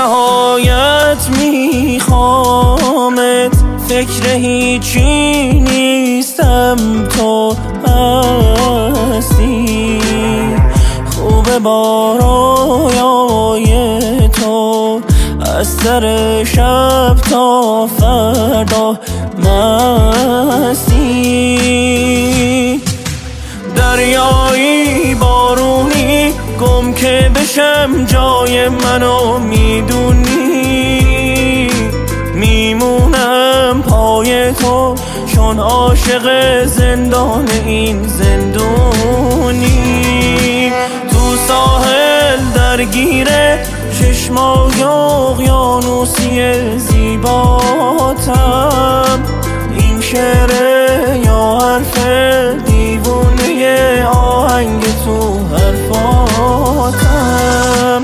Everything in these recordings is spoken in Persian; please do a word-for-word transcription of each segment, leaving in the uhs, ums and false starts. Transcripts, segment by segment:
نهایت میخوامت، فکر هیچی نیستم تو هستی. خوبه با رویای تو از سر شب تا فردا مستی. دریایی بارونی گم که بشم جای منو میدونی، میمونم پای تو چون عاشق زندان این زندونی. تو ساحل درگیره چشمای اقیانوسی زیباتم، این شعره یا حرف دیوونه آهنگ تو حرفاتم.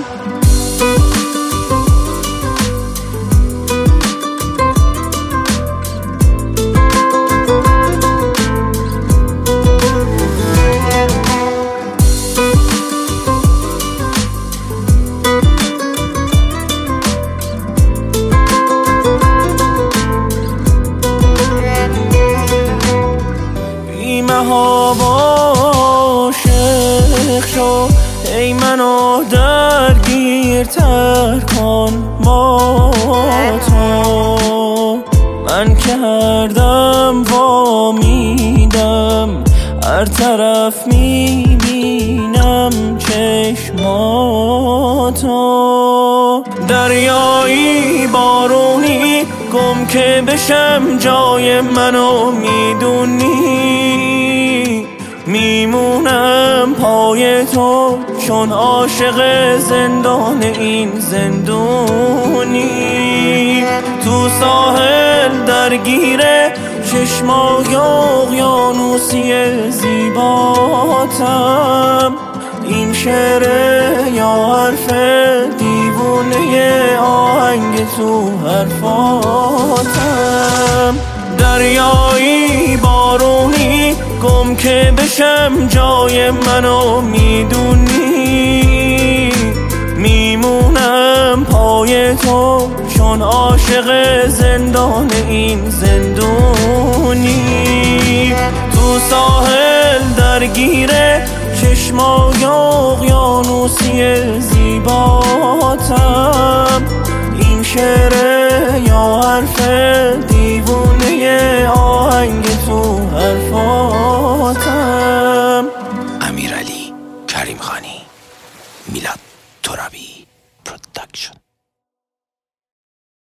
عاشق شو ای منو درگیرتر کن با تو، من که هر دم وا میدم هر طرف میبینم چشماتو. دریایی بارونی گم که بشم جای منو میدونی، میمونم پای تو چون عاشق زندان این زندونی. تو ساحل درگیره چشمای اقیانوسی زیباتم، این شعره یا حرف دیوونه آهنگ تو حرفاتم. دریایی بارونی گم که بشم جای منو میدونی، میمونم پای تو چون عاشق زندان این زندونی. تو ساحل درگیره چشمای اقیانوسی زیباتم، این شعره یا حرف دیوونه آهنگ تو حرفاتم. امیرعلی کریمخانی، میلاد ترابی پروداکشن.